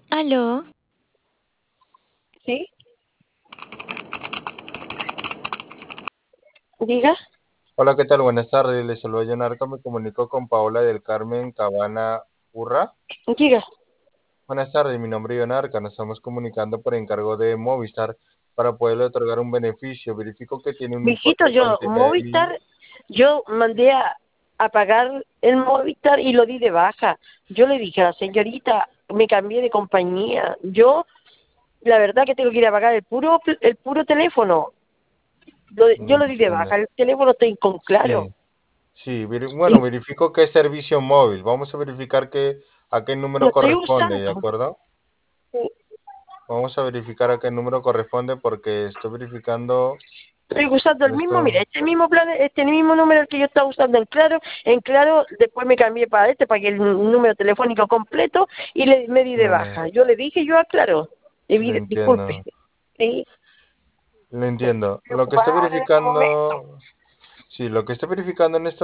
Aló, ¿Sí? Diga. Hola, ¿qué tal? Buenas tardes. Les saluda John Arca. Me comunico con Paola del Carmen Cabana Urra. Diga. Buenas tardes, mi nombre es John Arca. Nos estamos comunicando por encargo de Movistar para poderle otorgar un beneficio. Verifico que tiene un Mijito, importe yo, contigo de mil. Movistar, yo mandé a pagar el Movistar y lo di de baja. Yo le dije a la señorita, me cambié de compañía. Yo, la verdad que tengo que ir a pagar el puro teléfono. No Yo lo di de entiendo. baja, el teléfono está con claro. Sí, sí. Y Bueno, verifico que es servicio móvil. Vamos a verificar a qué número lo estoy corresponde, ¿de usando. acuerdo? Vamos a verificar a qué número corresponde porque estoy verificando Estoy usando el mismo, mira, esto. este mismo plan, este mismo número que yo estaba usando en Claro, después me cambié para este, pagué el número telefónico completo y me di de Le, baja. Yo le dije yo aclaro, le disculpe, entiendo. sí, Lo estoy entiendo. Lo que estoy preocupada en este momento. verificando, sí, lo que estoy verificando en este